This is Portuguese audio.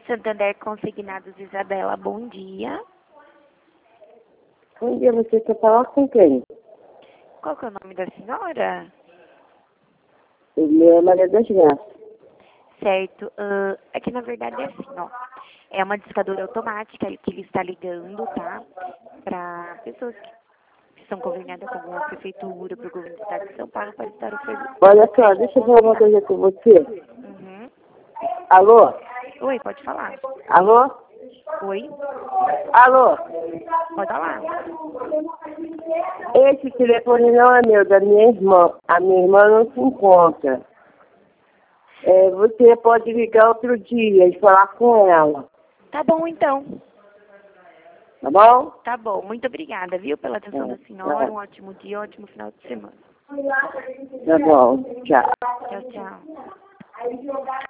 Santander Consignados, Isabela, bom dia. Bom dia, você quer falar com quem? Qual que é o nome da senhora? Ele é Maria das Graças. Certo. É que na verdade é assim, ó. É uma discadora automática que ele está ligando, tá? Para pessoas que estão conveniadas com alguma prefeitura, para o governo do estado de São Paulo, para estar oferecendo. Olha só, deixa eu falar uma coisa com você. Uhum. Alô? Oi, pode falar. Alô? Oi, Alô? pode falar. Esse telefone não é meu, da minha irmã. A minha irmã não se encontra. Você pode ligar outro dia e falar com ela. Tá bom, então. Tá bom? Tá bom. Muito obrigada, viu, pela atenção da senhora. Um ótimo dia, um ótimo final de semana. Tá bom. Tchau. Tchau, tchau.